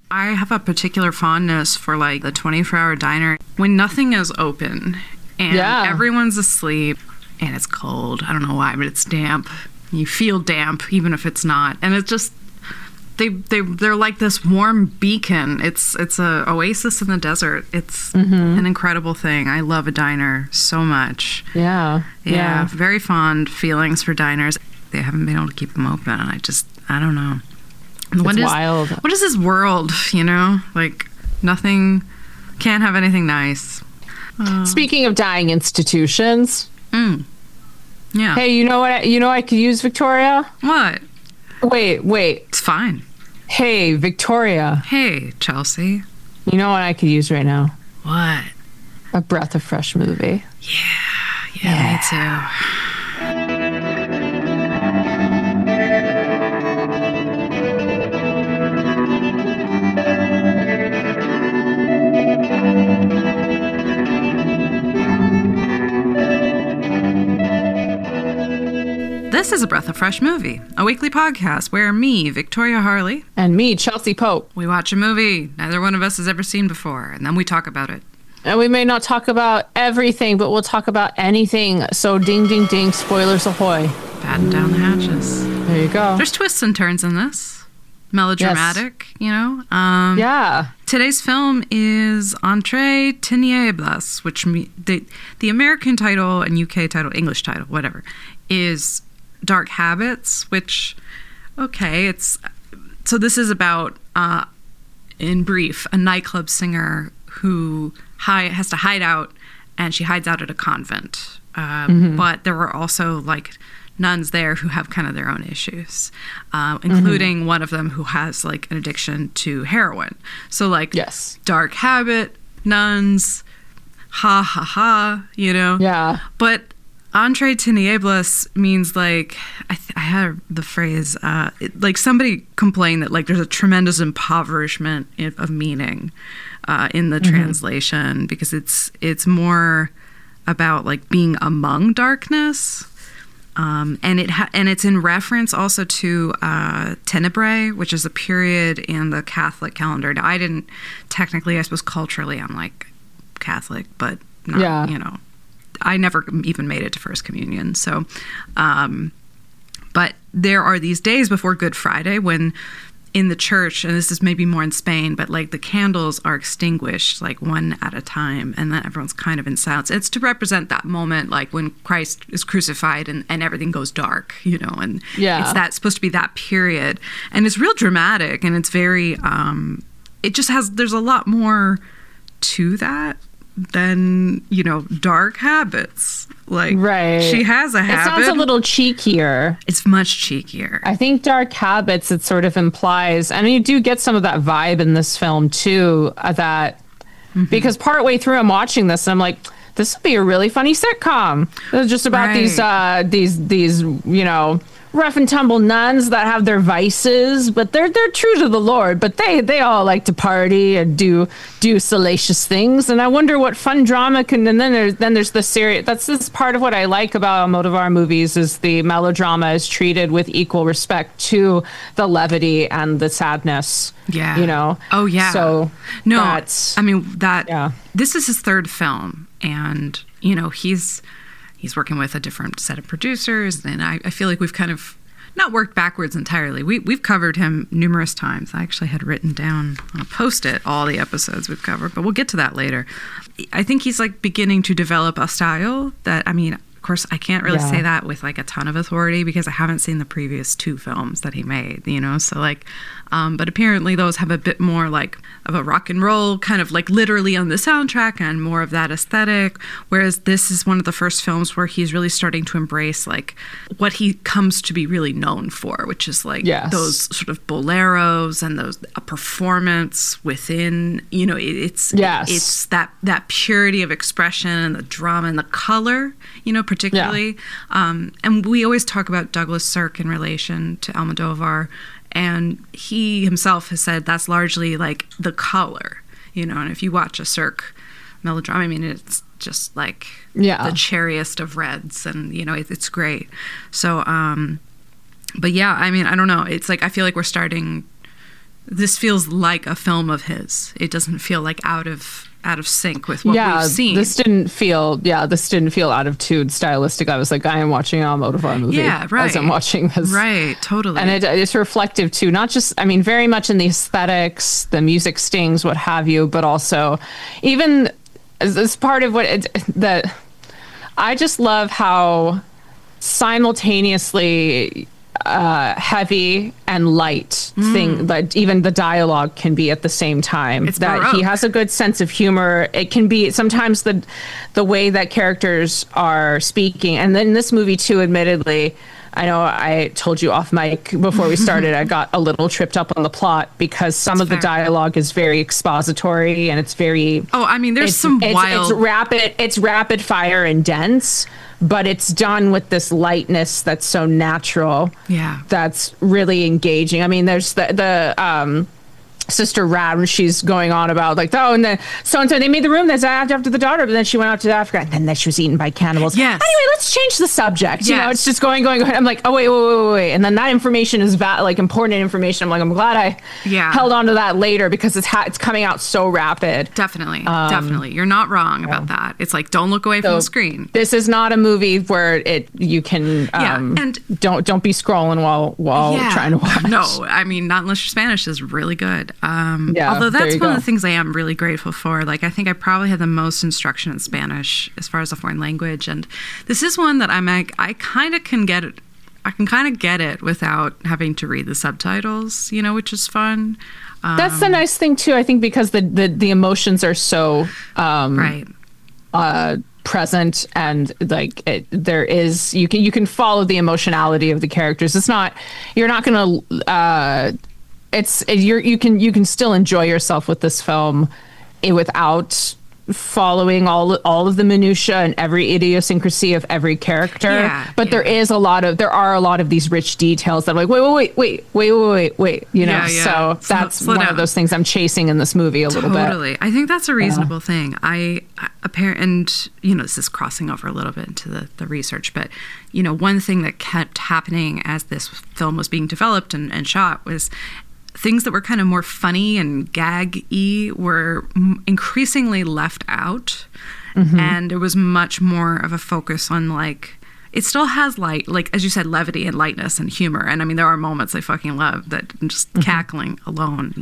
I have a particular fondness for like the 24-hour diner when nothing is open and everyone's asleep and it's cold. I don't know why, but it's damp. You feel damp even if it's not. And it's just they're like this warm beacon. It's a oasis in the desert. It's an incredible thing. I love a diner so much. Yeah. Very fond feelings for diners. They haven't been able to keep them open. I don't know. It's wild. What is this world, you know? Like, nothing, can't have anything nice. Speaking of dying institutions. Yeah. Hey, you know what I could use, Victoria? What? Wait. It's fine. Hey, Victoria. Hey, Chelsea. You know what I could use right now? What? A breath of fresh movie. Yeah, me too. This is A Breath of Fresh Movie, a weekly podcast where me, Victoria Harley, and me, Chelsea Pope, we watch a movie neither one of us has ever seen before, and then we talk about it. And we may not talk about everything, but we'll talk about anything. So ding, ding, ding, spoilers ahoy. Batten down the hatches. There you go. There's twists and turns in this. Melodramatic, you know? Yeah. Today's film is Entre Tinieblas, which the American title and UK title, English title, whatever, is Dark Habits, which, okay, so this is about, in brief, a nightclub singer who has to hide out, and she hides out at a convent. But there were also, like, nuns there who have kind of their own issues, including one of them who has, like, an addiction to heroin. So, like, dark habit, nuns, ha, ha, ha, you know? Yeah. But Entre Tinieblas means, like, I had the phrase, like somebody complained that, like, there's a tremendous impoverishment of meaning in the translation, because it's more about, like, being among darkness. And it's in reference also to Tenebrae, which is a period in the Catholic calendar. Now, I didn't technically, I suppose culturally, I'm, like, Catholic, but not, you know. I never even made it to First Communion. So, but there are these days before Good Friday when in the church, and this is maybe more in Spain, but like the candles are extinguished like one at a time, and then everyone's kind of in silence. It's to represent that moment, like when Christ is crucified and everything goes dark, you know, and it's supposed to be that period. And it's real dramatic, and it's very, there's a lot more to that than, you know, Dark Habits. Like, she has a habit. It sounds a little cheekier. It's much cheekier. I think Dark Habits, it sort of implies, and you do get some of that vibe in this film too, that because partway through I'm watching this and I'm like, this would be a really funny sitcom. It's just about these, you know, rough and tumble nuns that have their vices, but they're true to the Lord. But they all like to party and do salacious things. And I wonder what fun drama can. And then there's the serious. That's this part of what I like about Almodovar movies is the melodrama is treated with equal respect to the levity and the sadness. Yeah, you know. Oh yeah. So no, I mean that. Yeah. This is his third film, and you know he's working with a different set of producers, and I feel like we've kind of not worked backwards entirely. We've covered him numerous times. I actually had written down on a Post-it all the episodes we've covered, but we'll get to that later. I think he's like beginning to develop a style that, I mean, of course, I can't really say that with like a ton of authority because I haven't seen the previous two films that he made, you know? So like, but apparently those have a bit more like of a rock and roll kind of like literally on the soundtrack and more of that aesthetic. Whereas this is one of the first films where he's really starting to embrace like what he comes to be really known for, which is like those sort of boleros and those a performance within, you know, it's that purity of expression and the drama and the color, you know, particularly. And we always talk about Douglas Sirk in relation to Almodovar. And he himself has said that's largely like the color, you know, and if you watch a Sirk melodrama, I mean, it's just like the cherriest of reds and, you know, it's great. So, but yeah, I mean, I don't know. It's like, I feel like we're starting, this feels like a film of his. It doesn't feel like out of sync with what we've seen. This didn't feel out of tune stylistic. I was like, I am watching a Almodovar movie. Yeah, right. As I'm watching this. Right, totally. And it's reflective too, not just, I mean, very much in the aesthetics, the music stings, what have you, but also even as part of I just love how simultaneously heavy and light thing, but even the dialogue can be at the same time. It's that Baroque. He has a good sense of humor. It can be sometimes the way that characters are speaking, and then in this movie too, admittedly, I know I told you off mic before we started, I got a little tripped up on the plot because some of the dialogue is very expository and it's very... Oh, I mean, there's wild... It's rapid fire and dense, but it's done with this lightness that's so natural. Yeah. That's really engaging. I mean, there's the Sister Rat, when she's going on about like, oh, and then so-and-so, they made the room that's after the daughter, but then she went out to Africa, and then she was eaten by cannibals. Yes. Anyway, let's change the subject. Yes. You know, it's just going. I'm like, oh, wait. And then that information is important information. I'm like, I'm glad I held on to that later because it's coming out so rapid. Definitely. You're not wrong about that. It's like, don't look away from the screen. This is not a movie where you can, and don't be scrolling while trying to watch. No, I mean, not unless your Spanish is really good. Although that's one of the things I am really grateful for. Like, I think I probably had the most instruction in Spanish as far as a foreign language, and this is one that I kind of can get it. I can kind of get it without having to read the subtitles, which is fun. That's the nice thing too, I think, because the emotions are so right. Present, and like there is you can follow the emotionality of the characters. It's not, you're not going to you can still enjoy yourself with this film without following all of the minutia and every idiosyncrasy of every character. But there are a lot of these rich details that are like, wait, so that's one of those things I'm chasing in this movie a little bit. Totally. I think that's a reasonable thing. This is crossing over a little bit into the research, but one thing that kept happening as this film was being developed and shot was things that were kind of more funny and gag-y were increasingly left out. And there was much more of a focus on, like, it still has, like as you said, levity and lightness and humor. And I mean, there are moments I fucking love that just cackling alone,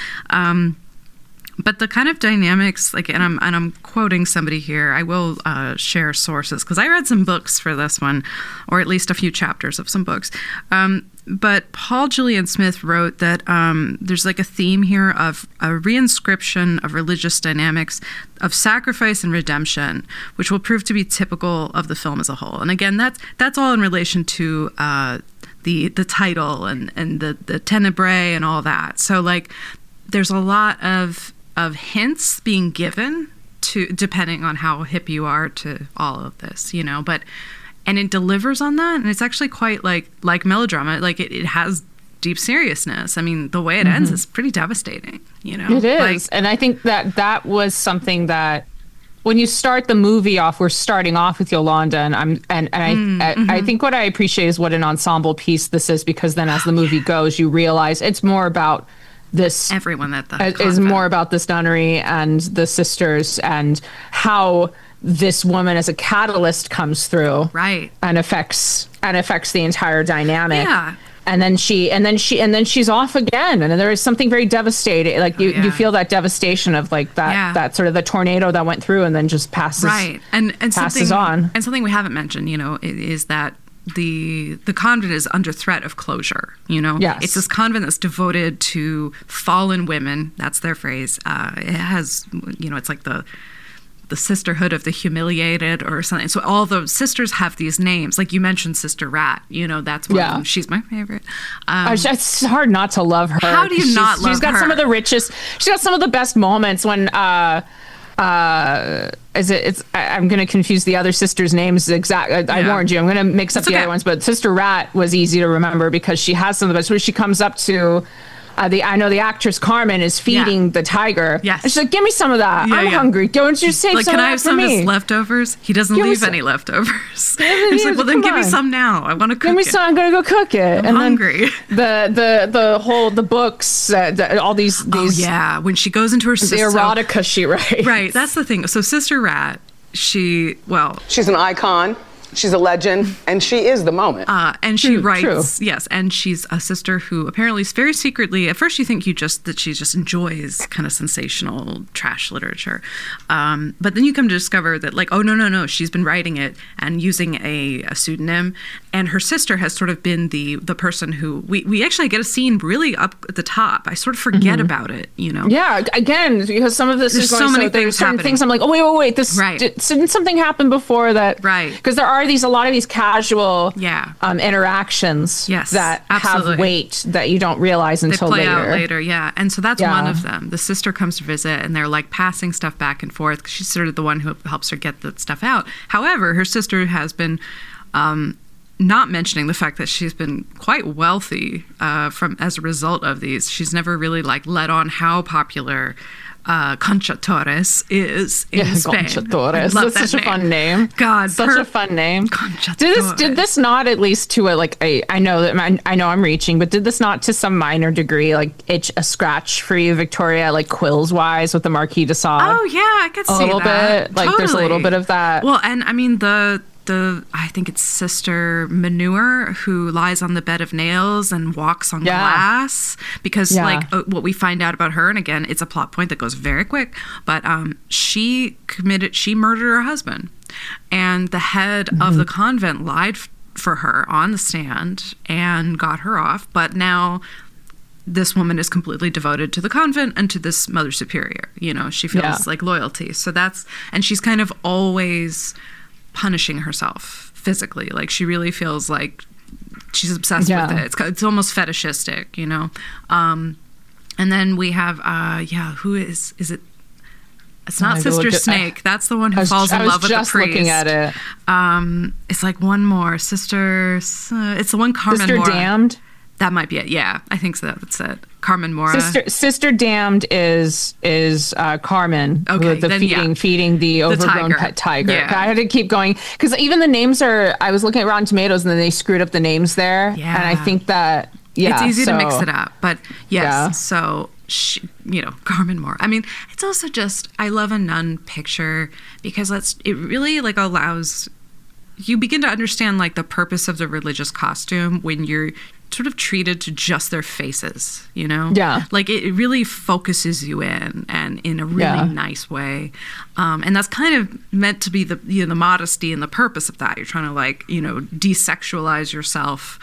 But the kind of dynamics, like, and I'm quoting somebody here. I will share sources because I read some books for this one, or at least a few chapters of some books. But Paul Julian Smith wrote that there's like a theme here of a reinscription of religious dynamics of sacrifice and redemption, which will prove to be typical of the film as a whole. And again, that's all in relation to the title and the tenebrae and all that. So like, there's a lot of hints being given to, depending on how hip you are to all of this, and it delivers on that, and it's actually quite like melodrama. Like it has deep seriousness. I mean, the way it ends is pretty devastating. It is, and I think that was something that when you start the movie off, we're starting off with Yolanda, and I think what I appreciate is what an ensemble piece this is, because then as the movie goes, you realize it's more about this. Everyone that is more about this nunnery and the sisters and how this woman as a catalyst comes through, right, and affects the entire dynamic. Yeah. And then she's off again, and there is something very devastating. Like you feel that devastation of like that sort of the tornado that went through and then just passes, right, and passes on. And something we haven't mentioned, is that the convent is under threat of closure. Yes. It's this convent that's devoted to fallen women. That's their phrase. It has, it's like the sisterhood of the humiliated or something. So all the sisters have these names. Like you mentioned Sister Rat, that's one of them. She's my favorite. It's hard not to love her. How do you not love her? She's got some of the richest, she's got some of the best moments when, I'm going to confuse the other sisters' names. I warned you, I'm going to mix up the other ones, but Sister Rat was easy to remember because she has some of the best, where she comes up to I know the actress Carmen is feeding the tiger. Yes. And she's like, give me some of that. I'm hungry. Don't you save some of that for me? Can I have some of his leftovers? He doesn't leave any leftovers. He's like, well, then give me some now. I want to cook it. Give me some. I'm going to go cook it. I'm hungry. The books, all these. Oh, yeah. When she goes into her the erotica she writes. Right. That's the thing. So Sister Rat, she's an icon. She's a legend, and she is the moment. And she writes, yes, and she's a sister who apparently is very secretly, at first you think that she just enjoys kind of sensational trash literature. But then you come to discover that, like, oh, no, she's been writing it and using a pseudonym. And her sister has sort of been the person who, we actually get a scene really up at the top. I sort of forget about it, you know? Yeah, again, because some of this is going so many things happening. Things I'm like, oh, wait, didn't something happen before that? Right. Because there are a lot of these casual interactions that have weight that you don't realize until later. They play out later, yeah. And so that's one of them. The sister comes to visit, and they're like passing stuff back and forth. She's sort of the one who helps her get the stuff out. However, her sister has been not mentioning the fact that she's been quite wealthy as a result of these. She's never really let on how popular Concha Torres is in Spain. Concha Torres. That's such a fun name. God, such a fun name. Concha Torres. Did this not at least to I know I'm reaching, but did this not to some minor degree itch a scratch for you, Victoria, quills wise with the Marquis de Sade? Oh yeah, I could see that. A little bit. Totally. There's a little bit of that. Well, and I mean I think it's Sister Manure who lies on the bed of nails and walks on glass because what we find out about her, and again, it's a plot point that goes very quick, but she murdered her husband, and the head of the convent lied for her on the stand and got her off, but now this woman is completely devoted to the convent and to this Mother Superior. You know, she feels loyalty. So and she's kind of always punishing herself physically. She really feels like she's obsessed with it. It's almost fetishistic, you know? And then we have, who is it? It's not Sister Snake. That's the one who falls in love with the priest. I was just looking at it. It's one more. Sister, it's the one Carmen Mora. Sister Damned? That might be it. Yeah, I think so. That's it. Carmen Mora. Sister Damned is Carmen. Okay, feeding the overgrown pet tiger. Yeah. I had to keep going because even the names I was looking at Rotten Tomatoes and then they screwed up the names there. Yeah. And I think that it's easy to mix it up, but yes. Yeah. So she, Carmen Mora. I mean, it's also just I love a nun picture because it really allows you begin to understand the purpose of the religious costume when you're sort of treated to just their faces, you know? Yeah. It really focuses you in and in a really nice way. And that's kind of meant to be the modesty and the purpose of that. You're trying to desexualize yourself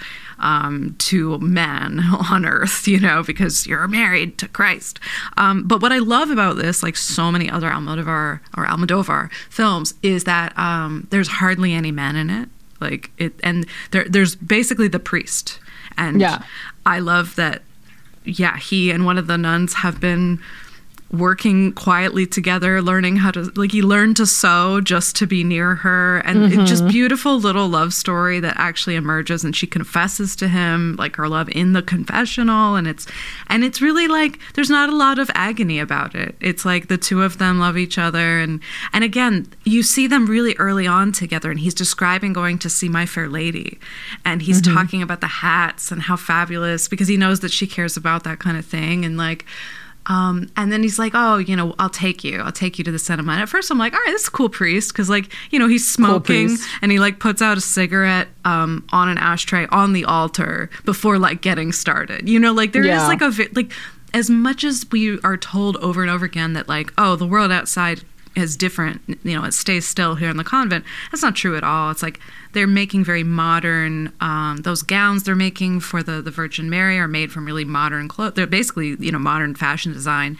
to man on earth, because you're married to Christ. But what I love about this, so many other Almodovar films, is that there's hardly any men in it. And there's basically the priest. And I love that, he and one of the nuns have been working quietly together, learning how to, he learned to sew just to be near her. And it's just beautiful little love story that actually emerges, and she confesses to him, her love in the confessional. And it's really there's not a lot of agony about it. It's the two of them love each other. And again, you see them really early on together, and he's describing going to see My Fair Lady. And he's talking about the hats and how fabulous, because he knows that she cares about that kind of thing. And and then he's like, oh, I'll take you to the cinema. And at first I'm like, all right, this is a cool priest. Cause he's smoking and he puts out a cigarette, on an ashtray on the altar before getting started, there is as much as we are told over and over again that oh, the world outside is different, it stays still here in the convent. That's not true at all. It's they're making very modern, those gowns they're making for the Virgin Mary are made from really modern clothes. They're basically, modern fashion design.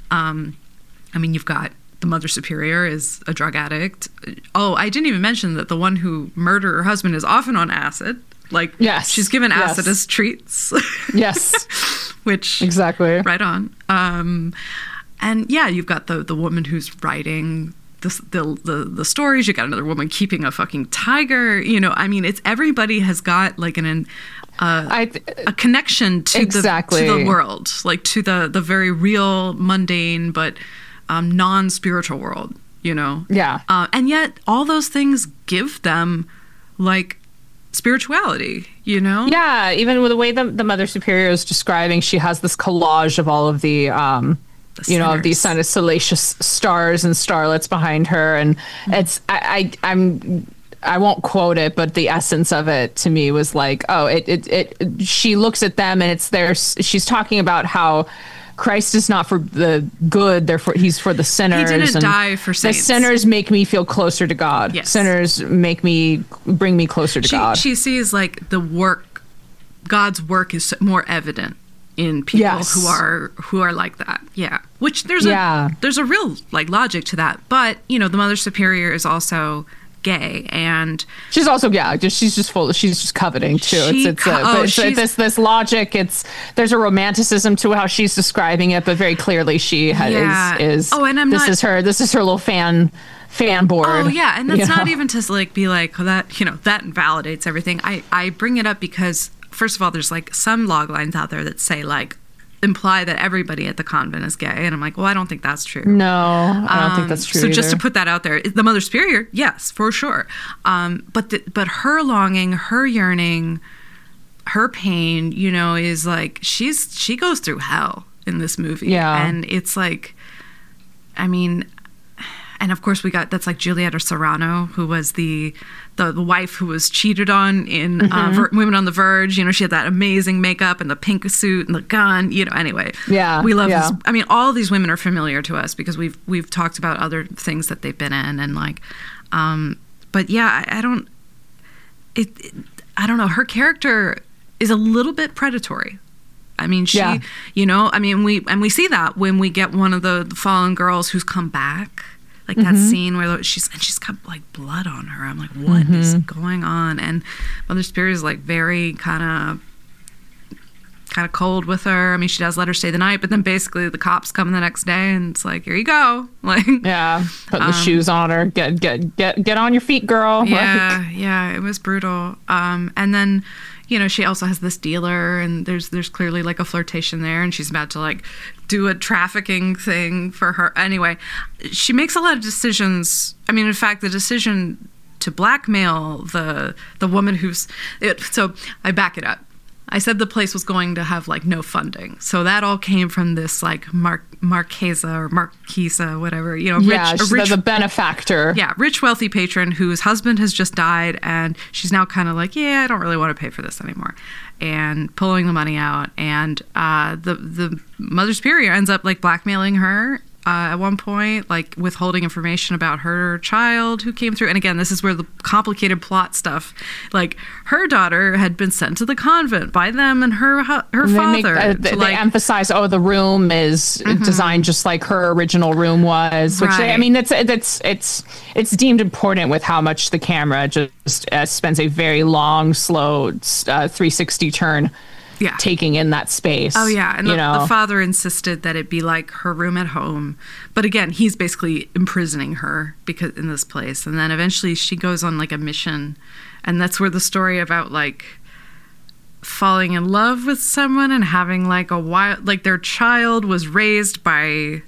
You've got the Mother Superior is a drug addict. Oh, I didn't even mention that the one who murdered her husband is often on acid. Yes, she's given acid as treats. Yes. Which exactly. Right on. And you've got the woman who's writing the stories. You got another woman keeping a fucking tiger. You know, I mean, it's everybody has got like a connection to the world, like to the very real, mundane, but non-spiritual world. You know, and yet all those things give them like spirituality. You know, even with the way the Mother Superior is describing, she has this collage of all of the you know, of these kind of salacious stars and starlets behind her, and it's I won't quote it, but the essence of it to me was like, she looks at them and she's talking about how Christ is not for the good, therefore he's for the sinners. He didn't die for saints. The sinners make me feel closer to God. Yes. Sinners bring me closer to God. She sees like God's work is more evident in people who are like that. Yeah. Which there's a real like logic to that. But, you know, the Mother Superior is also gay, and she's also she's just coveting too. This logic, there's a romanticism to how she's describing it, but very clearly she is this is her little fan board. Oh yeah, and that's not even to like be like, that, you know, that invalidates everything. I bring it up because first of all, there's like some log lines out there that say like imply that everybody at the convent is gay, and I'm like, well, I don't think that's true. No, I don't think that's true. So just to put that out there, the Mother Superior, yes, for sure. But her longing, her yearning, her pain, you know, is like she goes through hell in this movie. Yeah, and it's like, I mean, and of course that's like Julieta Serrano, who was the wife who was cheated on in Women on the Verge. You know, she had that amazing makeup and the pink suit and the gun. You know, anyway, we love this. I mean, all of these women are familiar to us because we've talked about other things that they've been in, and like, but yeah, I don't know. Her character is a little bit predatory. I mean, you know, I mean, we see that when we get one of the fallen girls who's come back. Like that scene where she's got like blood on her. I'm like, what is going on? And Mother Superior is like very kind of cold with her. I mean, she does let her stay the night, but then basically the cops come the next day and it's like, here you go. Like, putting the shoes on her. Get on your feet, girl. Yeah, it was brutal. And then, you know, she also has this dealer, and there's clearly like a flirtation there, and she's about to like do a trafficking thing for her. Anyway, she makes a lot of decisions. I mean, in fact, the decision to blackmail the woman so I back it up. I said the place was going to have like no funding. So that all came from this like Marquesa, whatever, you know, the benefactor. Yeah, rich, wealthy patron whose husband has just died, and she's now kind of like, I don't really want to pay for this anymore, and pulling the money out. And the Mother Superior ends up like blackmailing her at one point, like withholding information about her child who came through. And again, this is where the complicated plot stuff, like her daughter had been sent to the convent by them and her father. They emphasize, the room is designed just like her original room was, which it's deemed important with how much the camera just spends a very long, slow 360 turn. Yeah. Taking in that space. Oh, yeah. And the father insisted that it be like her room at home. But again, he's basically imprisoning her because in this place. And then eventually she goes on like a mission. And that's where the story about like falling in love with someone and having like like their child was raised by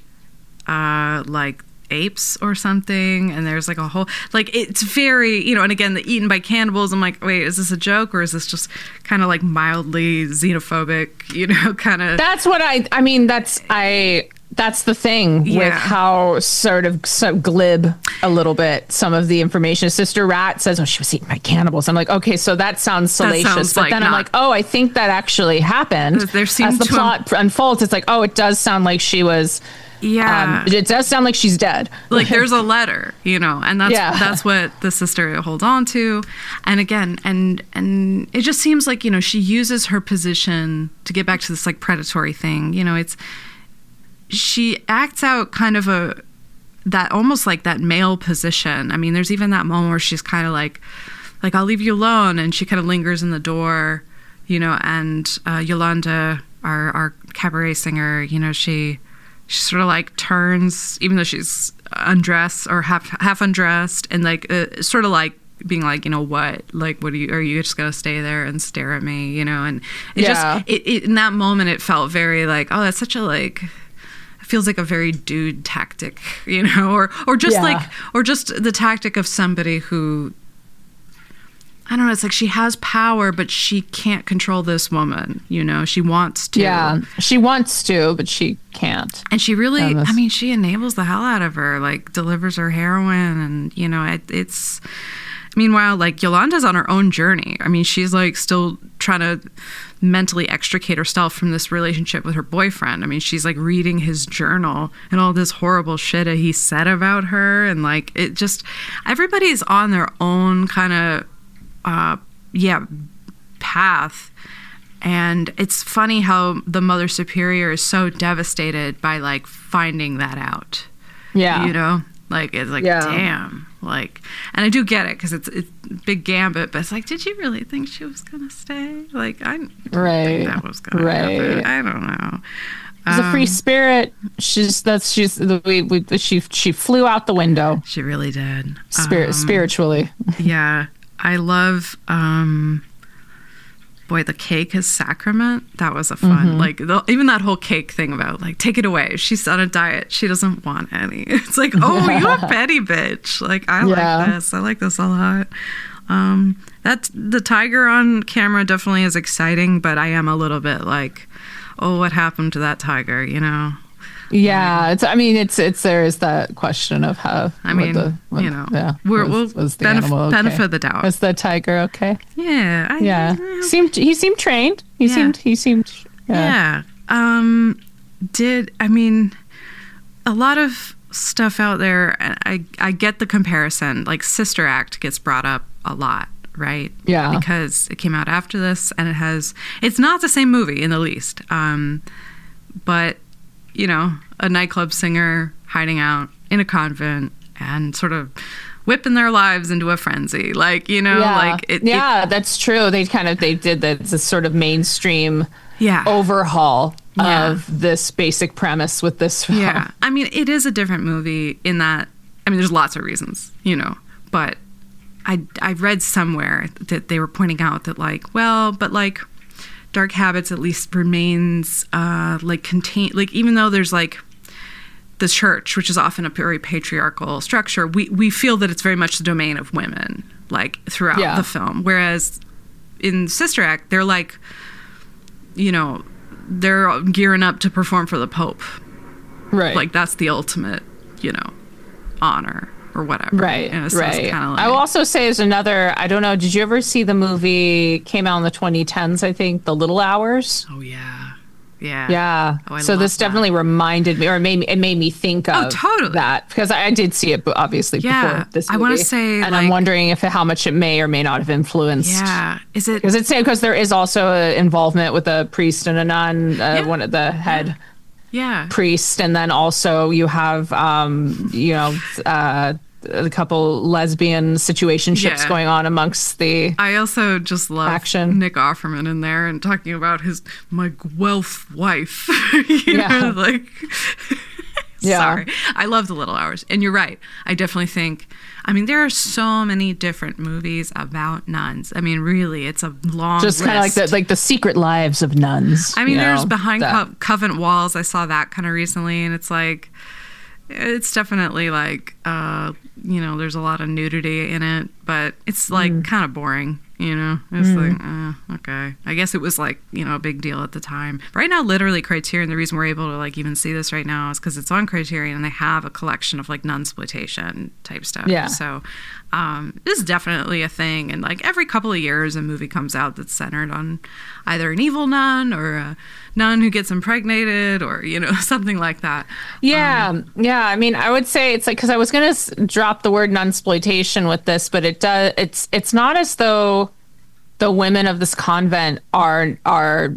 like apes or something, and there's like a whole like, it's very, you know, and again, the eaten by cannibals. I'm like, wait, is this a joke, or is this just kind of like mildly xenophobic, you know, kind of? That's what I mean, that's the thing with how sort of glib a little bit some of the information. Sister Rat says, she was eaten by cannibals. I'm like, okay, so that sounds salacious. But then I'm like, I think that actually happened. As the plot unfolds, it's like, it does sound like she was. Yeah, it does sound like she's dead. Like there's a letter, you know, and that's what the sister holds on to. And again, and it just seems like, you know, she uses her position to get back to this like predatory thing. You know, she acts out kind of that almost like that male position. I mean, there's even that moment where she's kind of like I'll leave you alone, and she kind of lingers in the door, you know. And Yolanda, our cabaret singer, you know, she sort of like turns, even though she's undress or half undressed, and like sort of like being like, you know what, like, what are you just gonna stay there and stare at me, you know? And it just in that moment it felt very like, oh, that's such a like, it feels like a very dude tactic, you know, or just like, or just the tactic of somebody who, I don't know, it's like she has power, but she can't control this woman, you know? She wants to. Yeah, she wants to, but she can't. And she really, I mean, she enables the hell out of her, like delivers her heroin, and, you know, it's... Meanwhile, like, Yolanda's on her own journey. I mean, she's like still trying to mentally extricate herself from this relationship with her boyfriend. I mean, she's like reading his journal and all this horrible shit that he said about her. And like, it just, everybody's on their own kind of, path. And it's funny how the Mother Superior is so devastated by like finding that out. Yeah. You know? Like, it's like, damn. Like, and I do get it because it's big gambit, but it's like, did you really think she was gonna stay? Like, I didn't think that was gonna happen. I don't know. She's a free spirit. She flew out the window. She really did. Spiritually. Yeah, I love. Boy, the cake is sacrament. That was a fun, like, even that whole cake thing about, like, take it away. She's on a diet. She doesn't want any. It's like, oh, you a petty bitch. Like, I like this. I like this a lot. That's the tiger on camera definitely is exciting, but I am a little bit like, oh, what happened to that tiger, you know? Yeah, there is that question of how. I mean, we'll benefit the doubt. Was the tiger okay? Yeah, he seemed trained. He seemed. Yeah. A lot of stuff out there, and I get the comparison. Like Sister Act gets brought up a lot, right? Yeah, because it came out after this, and it's not the same movie in the least. But you know, a nightclub singer hiding out in a convent and sort of whipping their lives into a frenzy. Like, you know, that's true. They did this sort of mainstream overhaul of this basic premise with this film. Yeah. I mean, it is a different movie in that, I mean, there's lots of reasons, you know, but I read somewhere that they were pointing out that like, well, but like, Dark Habits at least remains even though there's like the church, which is often a very patriarchal structure, we feel that it's very much the domain of women, like throughout the film. Whereas in Sister Act, they're like, you know, they're gearing up to perform for the Pope. Right. Like that's the ultimate, you know, honor. Or whatever. Right, right. I will also say there's another, I don't know, did you ever see the movie, came out in the 2010s, I think, The Little Hours? Oh, yeah. Yeah. Yeah. Oh, so this definitely reminded me, or it made me think of that, because I did see it, obviously, before this movie. I want to say, and I'm wondering how much it may or may not have influenced. Yeah. Is it? Because there is also involvement with a priest and a nun, one of the head. Yeah. Priest, and then also you have a couple lesbian situationships going on amongst the I also just love action. Nick Offerman in there and talking about my Guelph wife. you know, like sorry. I love The Little Hours. And you're right. I definitely think, I mean, there are so many different movies about nuns. I mean, really, it's a long just kind of like the secret lives of nuns. I mean, there's Behind Convent Walls. I saw that kind of recently, and it's like, it's definitely like, you know, there's a lot of nudity in it, but it's like kind of boring, you know? It's like, okay. I guess it was like, you know, a big deal at the time. Right now, literally Criterion, the reason we're able to like even see this right now is because it's on Criterion and they have a collection of like nunsploitation type stuff. Yeah. So this is definitely a thing. And like every couple of years, a movie comes out that's centered on either an evil nun or a nun who gets impregnated or, you know, something like that. Yeah. I mean, I would say it's like, because I was going to drop the word nunsploitation with this, but it's not as though the women of this convent are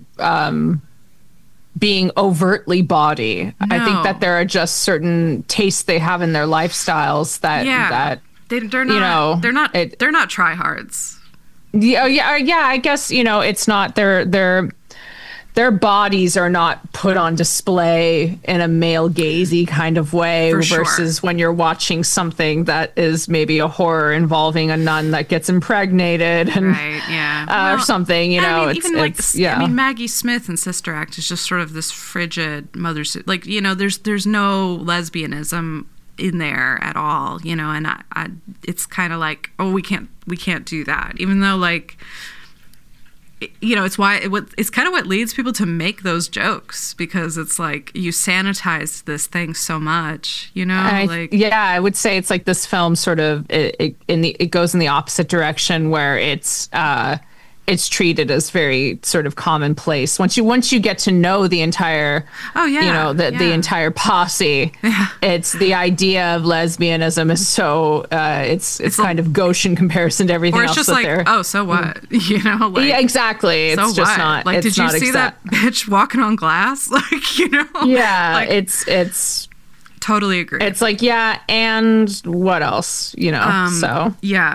being overtly baughty. No. I think that there are just certain tastes they have in their lifestyles that they're not, you know, they're not tryhards. Yeah. I guess, you know, it's not they're their bodies are not put on display in a male gazy kind of way versus when you're watching something that is maybe a horror involving a nun that gets impregnated and or something, I mean, even I mean, Maggie Smith in Sister Act is just sort of this frigid mother, like, there's no lesbianism in there at all, and I it's kind of like, oh, we can't do that, even though, like, it's why it's kind of what leads people to make those jokes, because it's like you sanitize this thing so much, I would say it's like this film sort of it goes in the opposite direction, where it's treated as very sort of commonplace. Once you get to know the entire, the entire posse, it's the idea of lesbianism is so it's kind of gauche in comparison to everything else. Or it's just like, oh, so what? Yeah, exactly. It's so just what? not. Like, did you see that bitch walking on glass? Like, Yeah, like, it's. Totally agree. It's like, yeah, and what else? So yeah,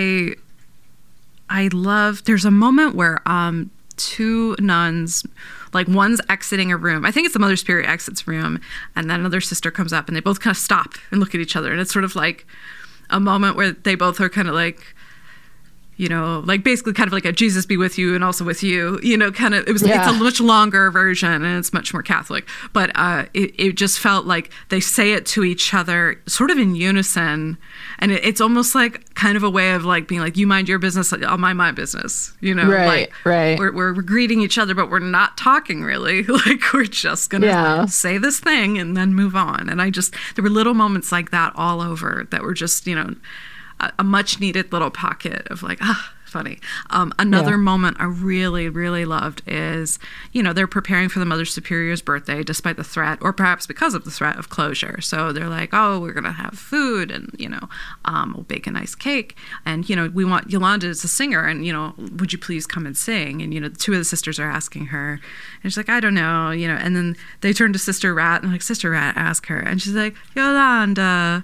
I love, there's a moment where two nuns, like, one's exiting a room. I think it's the Mother Superior exits room, and then another sister comes up, and they both kind of stop and look at each other. And it's sort of like a moment where they both are kind of like, like basically kind of like a Jesus be with you and also with you, kind of, it's a much longer version and it's much more Catholic, but it just felt like they say it to each other sort of in unison. And it's almost like kind of a way of like being like, you mind your business, I'll mind my business, Right. We're greeting each other, but we're not talking really. Like, we're just going to say this thing and then move on. And there were little moments like that all over that were just, a much needed little pocket of like, funny. Another moment I really, really loved is, they're preparing for the Mother Superior's birthday despite the threat, or perhaps because of the threat of closure. So they're like, oh, we're going to have food and, we'll bake a nice cake. And, we want Yolanda as a singer and, would you please come and sing? And, two of the sisters are asking her and she's like, I don't know, and then they turn to Sister Rat and like, Sister Rat, ask her. And she's like, Yolanda,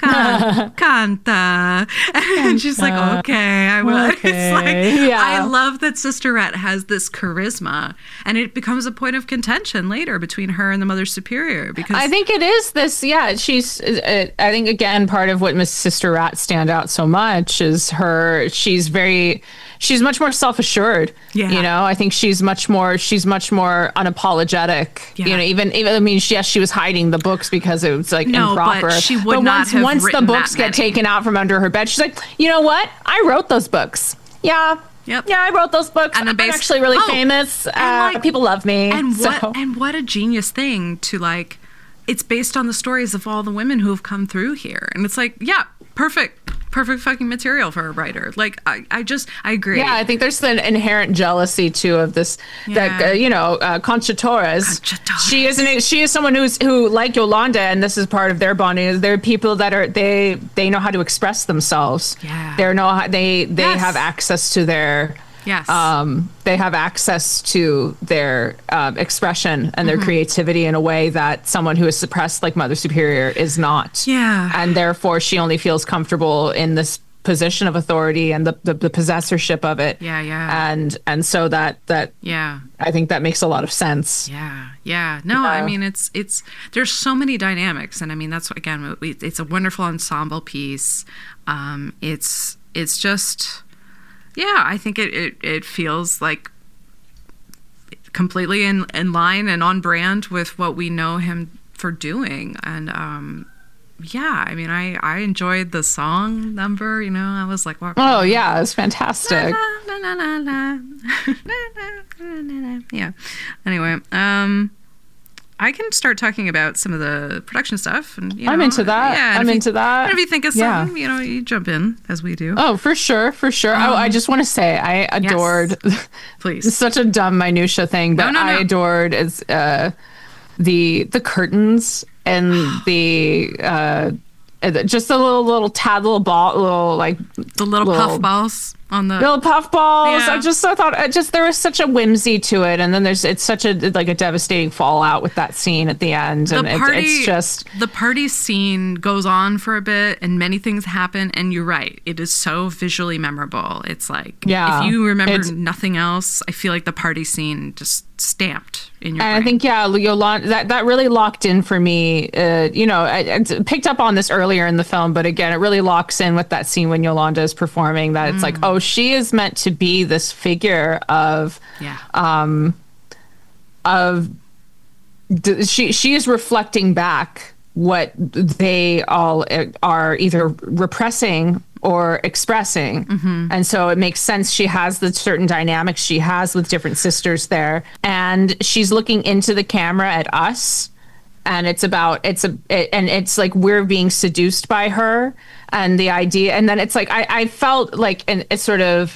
canta. And she's like, okay, I will. Okay. It's like, I love that Sister Rat has this charisma, and it becomes a point of contention later between her and the Mother Superior, because I think it is this, she's, I think, again, part of what Miss Sister Rat stand out so much is she's much more self-assured. Yeah. I think she's much more unapologetic. Yeah. Even I mean, yes, she was hiding the books because it was like improper. But she would not have once the books get taken out from under her bed, she's like, you know what? I wrote those books. Yeah. Yep. Yeah, I wrote those books. And I'm actually really famous. People love me. And what a genius thing to, like, it's based on the stories of all the women who have come through here. And it's like, yeah, perfect fucking material for a writer. Like, I agree. Yeah, I think there's an inherent jealousy too of this, that Concha Torres. She is someone who like Yolanda, and this is part of their bonding, is they're people that are they know how to express themselves. Yeah. They have access to their they have access to their expression and their creativity in a way that someone who is suppressed like Mother Superior is not. Yeah. And therefore she only feels comfortable in this position of authority and the possessorship of it. Yeah. And so that I think that makes a lot of sense. Yeah. No, I mean, it's there's so many dynamics, and I mean, that's what, again, it's a wonderful ensemble piece. It's just, yeah, I think it feels like completely in line and on brand with what we know him for doing. And I mean, I enjoyed the song number, I was like, wow. Oh yeah, it was fantastic. Yeah. Anyway, I can start talking about some of the production stuff. And, I'm into that. Yeah, I'm into that. And if you think of something, you jump in as we do. Oh, for sure. I just want to say I adored. Yes. Please. It's such a dumb minutia thing, but I adored the curtains and the just the little ball, little like the little puff balls. on the little puffballs. Yeah. I thought there was such a whimsy to it, and then it's such a like a devastating fallout with that scene at the end, and it's just the party scene goes on for a bit, and many things happen. And you're right, it is so visually memorable. It's like if you remember nothing else, I feel like the party scene just stamped in your brain. I think Yolanda that really locked in for me. I picked up on this earlier in the film, but again, it really locks in with that scene when Yolanda is performing. That it's like, oh, she is meant to be this figure of she is reflecting back what they all are either repressing or expressing. And so it makes sense. She has the certain dynamics she has with different sisters there, and she's looking into the camera at us, and it's like we're being seduced by her and the idea. And then it's like I felt like a sort of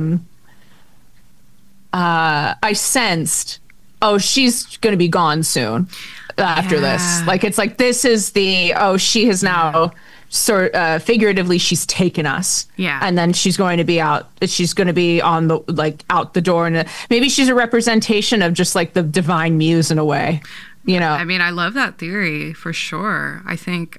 I sensed, oh, she's going to be gone soon after this. Like, it's like, this is she has now figuratively, she's taken us. Yeah. And then she's going to be out on out the door. And maybe she's a representation of just like the divine muse in a way, I mean, I love that theory for sure. I think,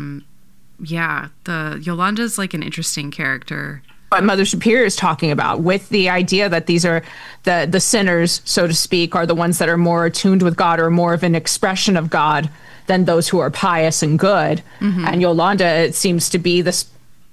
the Yolanda's like an interesting character. What Mother Superior is talking about, with the idea that these are the sinners, so to speak, are the ones that are more attuned with God or more of an expression of God than those who are pious and good. And Yolanda, it seems to be this,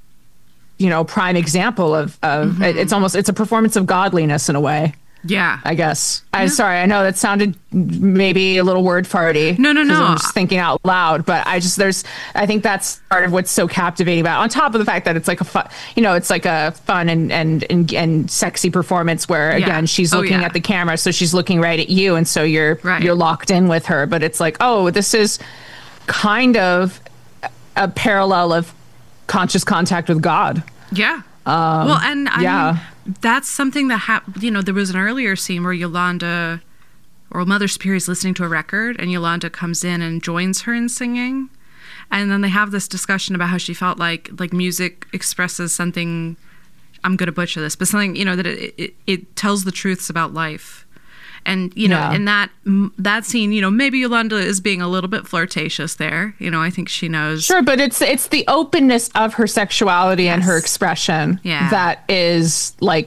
prime example of it's a performance of godliness in a way. Yeah, I guess. I'm sorry. I know that sounded maybe a little word farty. No. I'm just thinking out loud, but I think that's part of what's so captivating about it. On top of the fact that it's like a fun, it's like a fun and sexy performance where again she's looking at the camera, so she's looking right at you, and so you're locked in with her. But it's like, oh, this is kind of a parallel of conscious contact with God. Yeah. Well, and I mean, that's something that happened. There was an earlier scene where Yolanda or Mother Superior is listening to a record, and Yolanda comes in and joins her in singing. And then they have this discussion about how she felt like music expresses something, I'm going to butcher this, but something, that it tells the truths about life. And, in that scene, maybe Yolanda is being a little bit flirtatious there. I think she knows. Sure, but it's the openness of her sexuality and her expression that is like,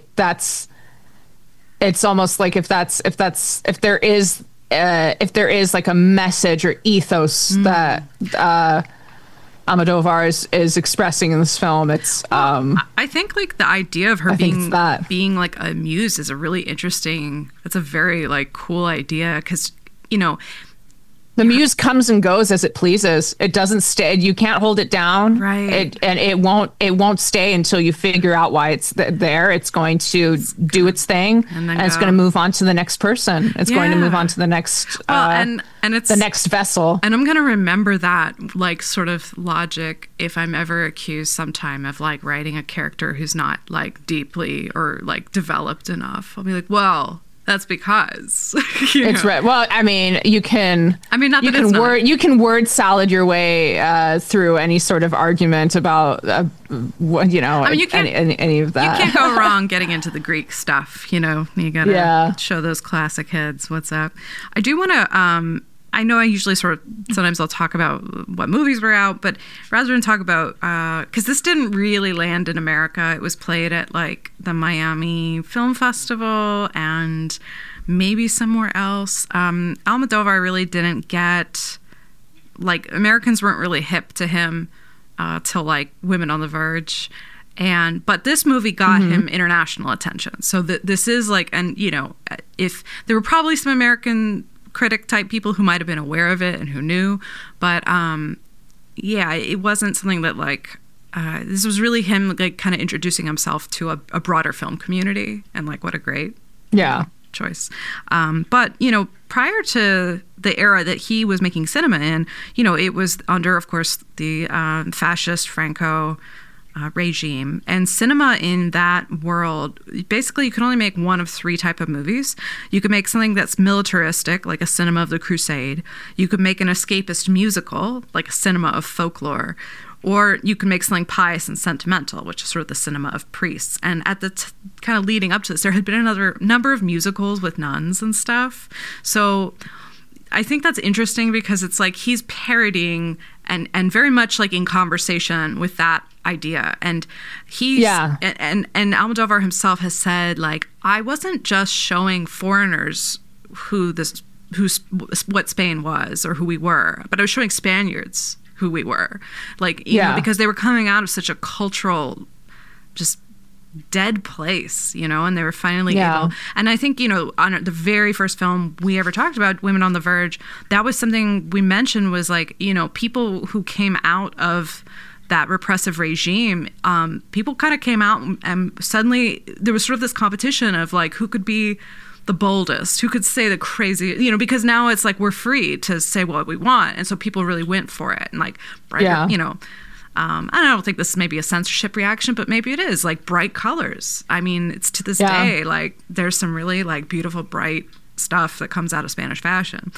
it's almost like if there is like a message or ethos that Almodovar is expressing in this film. It's I think like the idea of her being like a muse is a really interesting. It's a very like cool idea because the muse comes and goes as it pleases. It doesn't stay. You can't hold it down. Right. It won't stay until you figure out why it's there. It's going to do its thing, and it's going to move on to the next person. It's going to move on to the next and it's the next vessel. And I'm going to remember that like sort of logic if I'm ever accused sometime of like writing a character who's not like deeply or like developed enough. I'll be like, well, that's because it's right. Well, I mean, you can. I mean, not you that can it's word not. You can word salad your way through any sort of argument about what I mean, you can't, any of that. You can't go wrong getting into the Greek stuff. You gotta show those classic heads what's up. I do want to. I know I usually sometimes I'll talk about what movies were out, but rather than talk about, because this didn't really land in America. It was played at like the Miami Film Festival and maybe somewhere else. Almodovar really didn't get, like, Americans weren't really hip to him till like Women on the Verge. But this movie got him international attention. So this is like, and if there were probably some American critic type people who might have been aware of it and who knew, but it wasn't something that like this was really him like kind of introducing himself to a broader film community, and like what a great choice. But prior to the era that he was making cinema in, it was under, of course, the fascist Franco regime, and cinema in that world, basically you can only make one of three type of movies. You could make something that's militaristic, like a Cinema of the Crusade. You could make an escapist musical, like a Cinema of Folklore, or you can make something pious and sentimental, which is sort of the cinema of priests. And at the kind of leading up to this, there had been another number of musicals with nuns and stuff. So I think that's interesting because it's like he's parodying and very much like in conversation with that idea. And he's and Almodovar himself has said, like, I wasn't just showing foreigners what Spain was or who we were, but I was showing Spaniards who we were, like, you know, because they were coming out of such a cultural just dead place, you know, and they were finally able. And I think, you know, on the very first film we ever talked about, Women on the Verge, that was something we mentioned was like, you know, people who came out of that repressive regime, people kind of came out and suddenly there was sort of this competition of like who could be the boldest, who could say the crazy, you know, because now it's like we're free to say what we want. And so people really went for it. And like, brighter, you know, I don't think this may be a censorship reaction, but maybe it is, like bright colors. I mean, it's to this day, like there's some really like beautiful, bright stuff that comes out of Spanish fashion.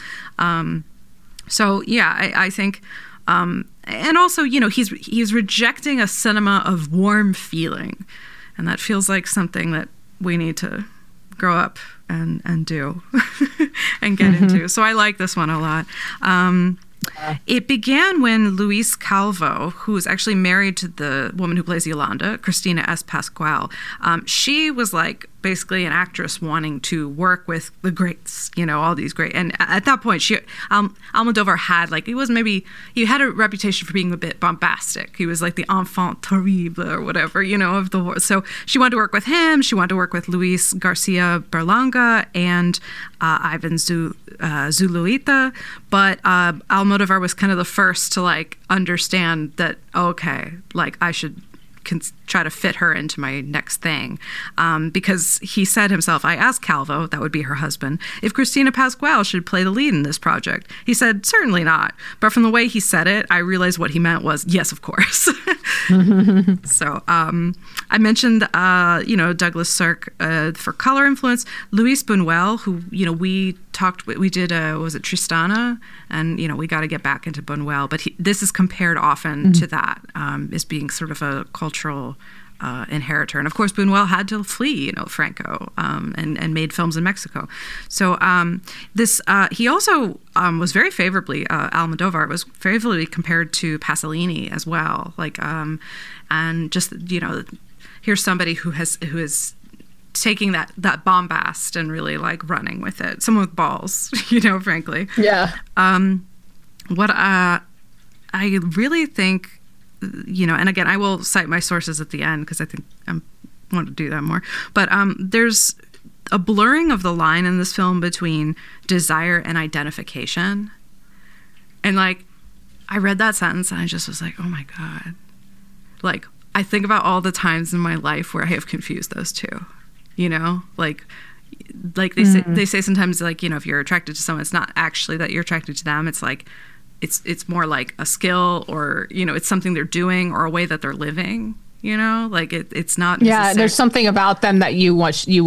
So yeah, I think, and also, you know, he's rejecting a cinema of warm feeling. And that feels like something that we need to grow up and do and get into. So I like this one a lot. It began when Luis Calvo, who is actually married to the woman who plays Yolanda, Cristina S. Pascual, she was like basically an actress wanting to work with the greats, you know, all these great. And at that point, Almodovar had like, he had a reputation for being a bit bombastic. He was like the enfant terrible or whatever, you know, of the war. So she wanted to work with him. She wanted to work with Luis Garcia Berlanga and Ivan Zulueta. But Almodovar was kind of the first to like understand that, okay, like I should try to fit her into my next thing. Because he said himself, I asked Calvo, that would be her husband, if Cristina Pascual should play the lead in this project. He said, certainly not. But from the way he said it, I realized what he meant was, yes, of course. So I mentioned, you know, Douglas Sirk for color influence. Luis Buñuel, who, you know, we did, was it Tristana? And, you know, we got to get back into Buñuel. But this is compared often to that as being sort of a cultural inheritor. And of course, Buñuel had to flee, you know, Franco, and made films in Mexico. So he also was very favorably, Almodovar was favorably compared to Pasolini as well. Like, and just, you know, here's somebody who is taking that bombast and really like running with it. Someone with balls, you know, frankly. Yeah. What I really think, you know, and again, I will cite my sources at the end because I think I want to do that more. But there's a blurring of the line in this film between desire and identification. And like, I read that sentence and I just was like, oh my God. Like, I think about all the times in my life where I have confused those two. You know, like they say sometimes, like, you know, if you're attracted to someone, it's not actually that you're attracted to them. It's like, it's more like a skill, or, you know, it's something they're doing or a way that they're living, you know, like it's not. Yeah. There's something about them that you wish to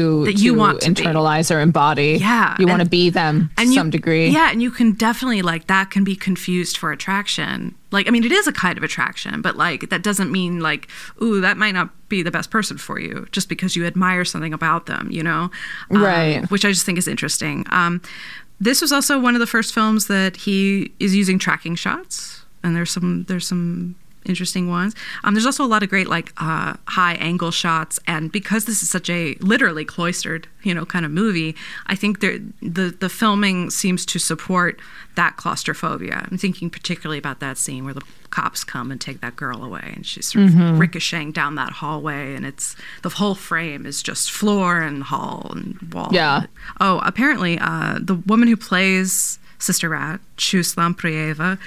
internalize or embody. Yeah. You want to be them to some degree. Yeah. And you can definitely, like, that can be confused for attraction. Like, I mean, it is a kind of attraction, but like, that doesn't mean like, ooh, that might not be the best person for you just because you admire something about them, you know? Right. Which I just think is interesting. This was also one of the first films that he is using tracking shots, and there's some interesting ones. There's also a lot of great like high angle shots, and because this is such a literally cloistered, you know, kind of movie, I think the filming seems to support that claustrophobia. I'm thinking particularly about that scene where the cops come and take that girl away, and she's sort of ricocheting down that hallway, and it's the whole frame is just floor and hall and wall. Yeah. Oh, apparently the woman who plays Sister Rat, Chus Lamprieva,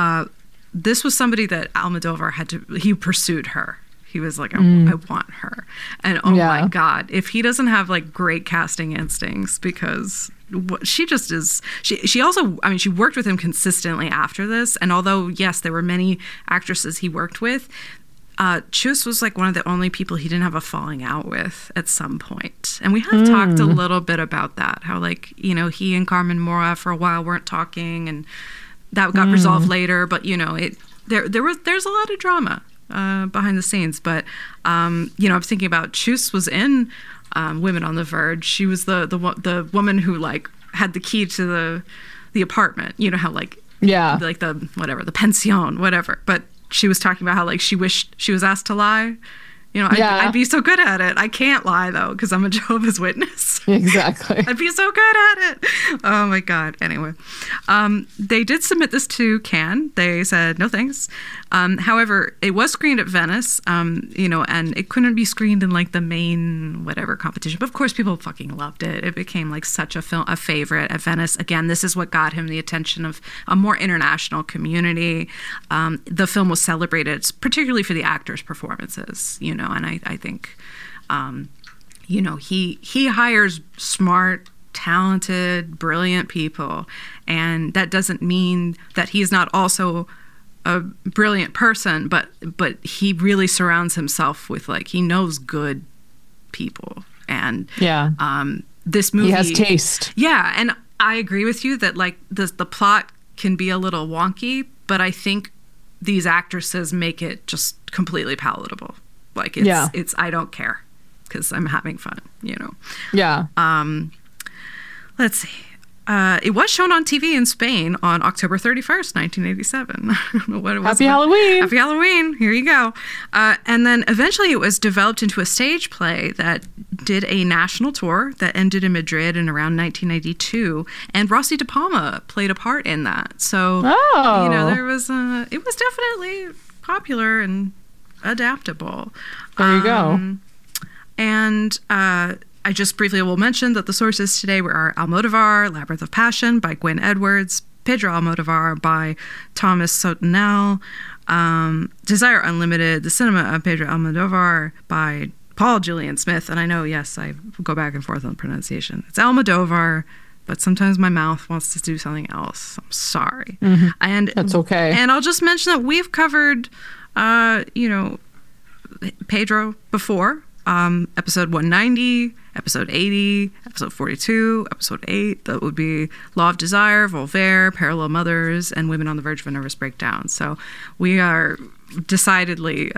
this was somebody that Almodovar he pursued her. He was like, I want her. And oh my God, if he doesn't have like great casting instincts, because she just is, she also, I mean, she worked with him consistently after this. And although, yes, there were many actresses he worked with, Chus was like one of the only people he didn't have a falling out with at some point. And we have talked a little bit about that, how like, you know, he and Carmen Mora for a while weren't talking, and that got resolved later. But, you know, there's a lot of drama behind the scenes, but I'm thinking about Chus was in Women on the Verge. She was the woman who like had the key to the apartment. You know how like the pension, whatever. But she was talking about how like she wished she was asked to lie. I'd be so good at it. I can't lie, though, because I'm a Jehovah's Witness. Exactly. I'd be so good at it. Oh, my God. Anyway, they did submit this to Cannes. They said, no thanks. However, it was screened at Venice, and it couldn't be screened in, like, the main whatever competition. But, of course, people fucking loved it. It became, like, such a favorite at Venice. Again, this is what got him the attention of a more international community. The film was celebrated, particularly for the actors' performances, and I think, he hires smart, talented, brilliant people. And that doesn't mean that he's not also a brilliant person, but he really surrounds himself with, like, he knows good people. And this movie... He has taste. Yeah, and I agree with you that, like, the plot can be a little wonky, but I think these actresses make it just completely palatable. Like, it's I don't care because I'm having fun, Yeah. Let's see. It was shown on TV in Spain on October 31st, 1987. I don't know what it was. Happy Halloween. Happy Halloween. Here you go. And then eventually it was developed into a stage play that did a national tour that ended in Madrid in around 1992. And Rossi de Palma played a part in that. So, it was definitely popular and adaptable. There you go. And I just briefly will mention that the sources today were Almodovar, Labyrinth of Passion by Gwyn Edwards, Pedro Almodovar by Thomas Sotenelle, Desire Unlimited, The Cinema of Pedro Almodovar by Paul Julian Smith. And I know, yes, I go back and forth on the pronunciation. It's Almodovar, but sometimes my mouth wants to do something else. I'm sorry. Mm-hmm. And that's okay. And I'll just mention that we've covered, Pedro before. Episode 190, episode 80, episode 42, episode 8. That would be Law of Desire, Voltaire, Parallel Mothers, and Women on the Verge of a Nervous Breakdown. So we are decidedly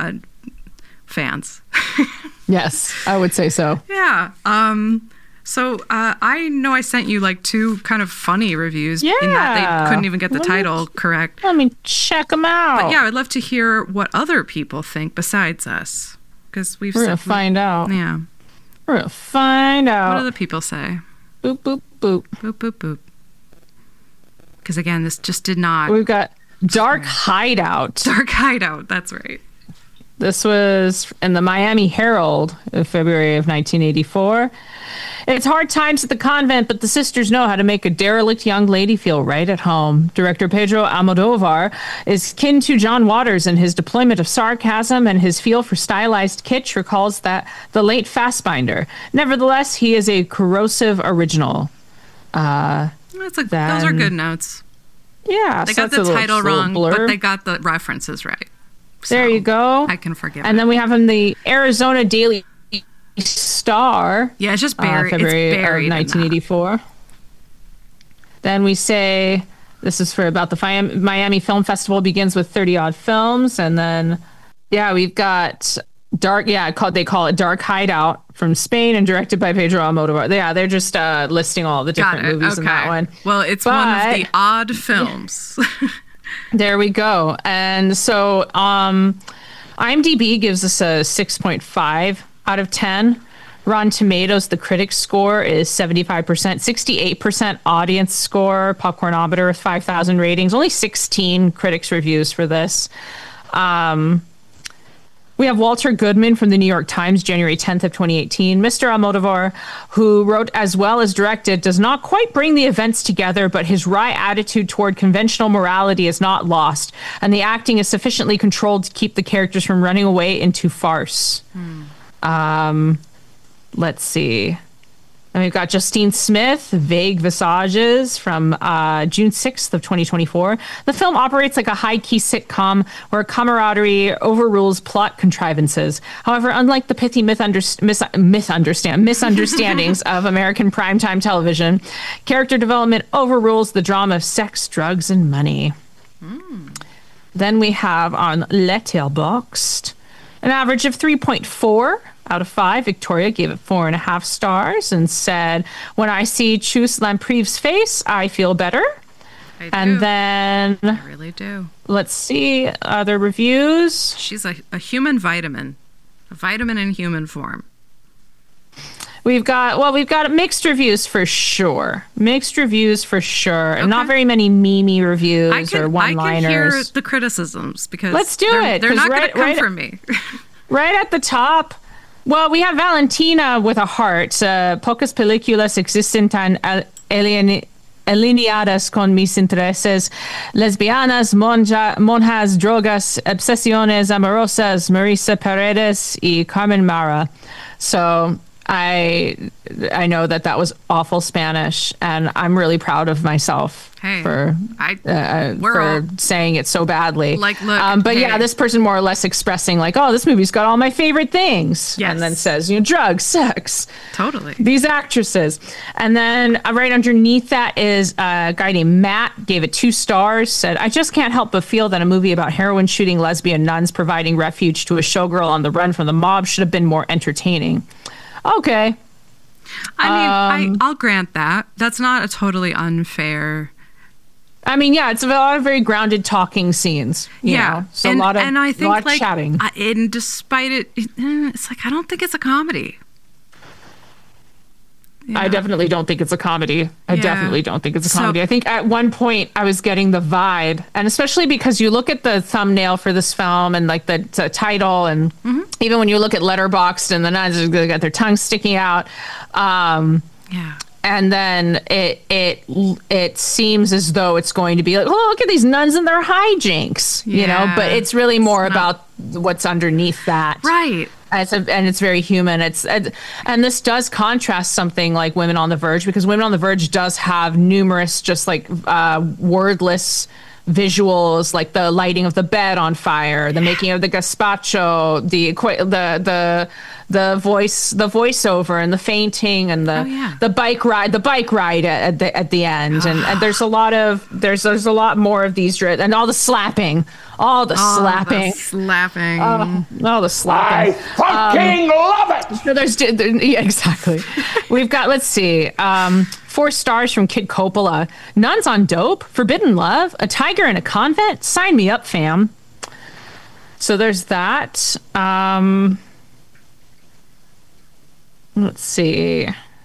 fans. Yes, I would say so. Yeah. So I know I sent you like 2 kind of funny reviews. Yeah. In that they couldn't even get the title correct. Let me check them out. But yeah, I'd love to hear what other people think besides us. Because we're going to find out. Yeah. We're going to find out. What do the people say? Boop, boop, boop. Boop, boop, boop. Because again, this just did not... We've got Dark Hideout. Dark Hideout, that's right. This was in the Miami Herald in February of 1984. It's hard times at the convent, but the sisters know how to make a derelict young lady feel right at home. Director Pedro Almodovar is kin to John Waters in his deployment of sarcasm, and his feel for stylized kitsch recalls that the late Fassbinder. Nevertheless, he is a corrosive original. Those are good notes. Yeah. They got the title wrong, but they got the references right. So there you go. I can forgive it. And then we have in the Arizona Daily Star. Yeah, it's just buried. February it's buried of 1984. Then we say this is for about the Miami Film Festival begins with 30-odd films, and then we've got Dark. Yeah, they call it Dark Hideout from Spain and directed by Pedro Almodovar. Yeah, they're just listing all the different movies in that one. Well, it's one of the odd films. There we go. And so IMDb gives us a 6.5 out of 10. Rotten Tomatoes, the critic score is 75%, 68% audience score. Popcornometer with 5,000 ratings. Only 16 critics reviews for this. We have Walter Goodman from the New York Times, January 10th of 2018. Mr. Almodovar, who wrote as well as directed, does not quite bring the events together, but his wry attitude toward conventional morality is not lost, and the acting is sufficiently controlled to keep the characters from running away into farce. Let's see. And we've got Justine Smith, Vague Visages from June 6th of 2024. The film operates like a high-key sitcom where camaraderie overrules plot contrivances. However, unlike the pithy misunderstandings of American primetime television, character development overrules the drama of sex, drugs, and money. Then we have on Letterboxd an average of 3.4 out of 5. Victoria gave it 4.5 stars and said, when I see Chus Lampreve's face, I feel better. I do. And then I really do. Let's see other reviews. She's a human vitamin. A vitamin in human form. We've got mixed reviews for sure. And not very many meme reviews or one-liners. I can hear the criticisms because let's do it. They're not going to come from me. Right at the top. Well, we have Valentina with a heart. Pocas películas existen tan alineadas con mis intereses. Lesbianas, monjas, drogas, obsesiones amorosas, Marisa Paredes y Carmen Mara. So I know that was awful Spanish, and I'm really proud of myself for saying it so badly. Like, look, but yeah, this person more or less expressing like, oh, this movie's got all my favorite things, yes. And then says, drugs, sex, totally, these actresses, and then right underneath that is a guy named Matt, gave it 2 stars, said, I just can't help but feel that a movie about heroin shooting lesbian nuns providing refuge to a showgirl on the run from the mob should have been more entertaining. Okay. I mean, I'll grant that. That's not a totally unfair. I mean, yeah, it's a lot of very grounded talking scenes. You know? So a lot of chatting. And despite it, it's like, I don't think it's a comedy. Yeah. I definitely don't think it's a comedy. I think at one point I was getting the vibe, and especially because you look at the thumbnail for this film and like the title, and even when you look at Letterboxd and the nuns got their tongues sticking out. And then it seems as though it's going to be like, oh, look at these nuns and their hijinks, you know, but it's really more about what's underneath that. Right. And it's very human. And this does contrast something like Women on the Verge, because Women on the Verge does have numerous just like wordless visuals, like the lighting of the bed on fire, the making of the gazpacho, the voiceover and the fainting and the bike ride at the end, and there's a lot more of these, and all the slapping. I fucking love it. So exactly. We've got, let's see, 4 stars from Kid Coppola. Nuns on dope, forbidden love, a tiger in a convent. Sign me up, fam. So there's that. Let's see.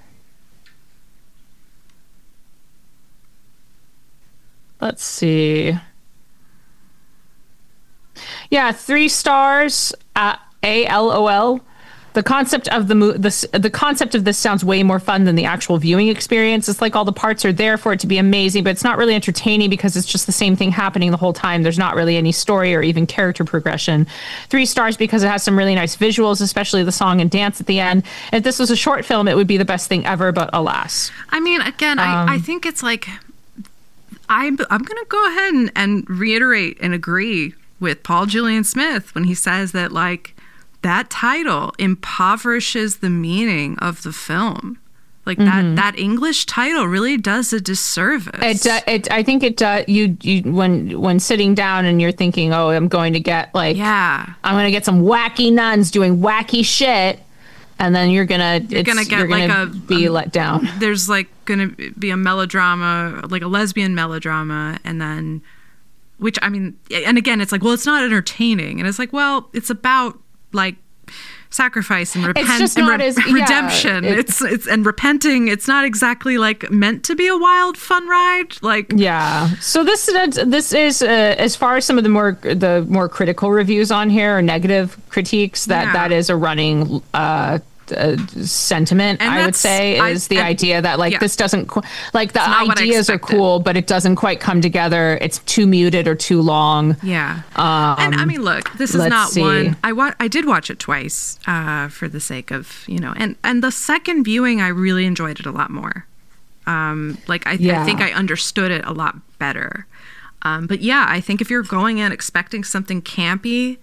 Yeah, 3 stars. ALOL. The concept of the concept of this sounds way more fun than the actual viewing experience. It's like all the parts are there for it to be amazing, but it's not really entertaining because it's just the same thing happening the whole time. There's not really any story or even character progression. 3 stars because it has some really nice visuals, especially the song and dance at the end. If this was a short film, it would be the best thing ever, but alas. I mean, again, I think it's like, I'm going to go ahead and reiterate and agree with Paul Julian Smith when he says that, like, that title impoverishes the meaning of the film. Like that English title really does a disservice. I think it does. You when sitting down and you're thinking, oh, I'm going to get I'm going to get some wacky nuns doing wacky shit, and then you're gonna be let down. There's like gonna be a melodrama, like a lesbian melodrama, and then, which I mean, and again, it's like, well, it's not entertaining, and it's like, well, it's about like sacrifice and redemption. It's and repenting. It's not exactly like meant to be a wild fun ride. Like, yeah. So this is as far as some of the more critical reviews on here or negative critiques, that is a running sentiment, and I would say, is the idea that this doesn't like the ideas are cool, but it doesn't quite come together. It's too muted or too long. Yeah. And I mean, look, this is not one. I did watch it twice for the sake of, and the second viewing, I really enjoyed it a lot more. I think I understood it a lot better. But yeah, I think if you're going in expecting something campy,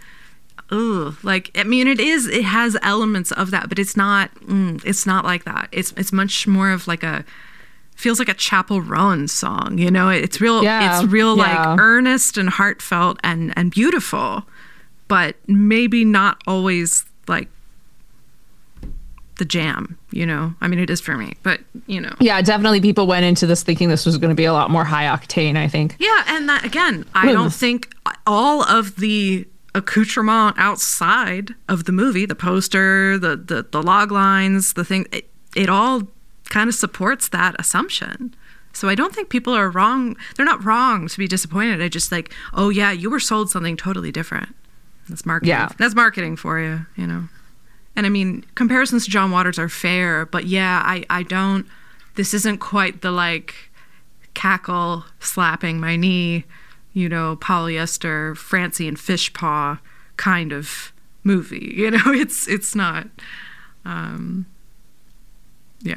it has elements of that, but it's not like that. It's much more of like a feels like a Chappell Roan song. You know, it's real. Yeah, it's real, like earnest and heartfelt and beautiful, but maybe not always like the jam. You know, I mean, it is for me, but you know. Yeah, definitely. People went into this thinking this was going to be a lot more high octane, I think. Yeah, and that again, I don't think all of the accoutrement outside of the movie, the poster, the log lines, the thing, it all kind of supports that assumption. So I don't think people are wrong. They're not wrong to be disappointed. I just like, oh yeah, you were sold something totally different. That's marketing. Yeah. That's marketing for you, you know. And I mean, comparisons to John Waters are fair, but yeah, I don't, this isn't quite the like cackle slapping my knee, you know, polyester, Francine fish paw kind of movie. You know, it's not, yeah.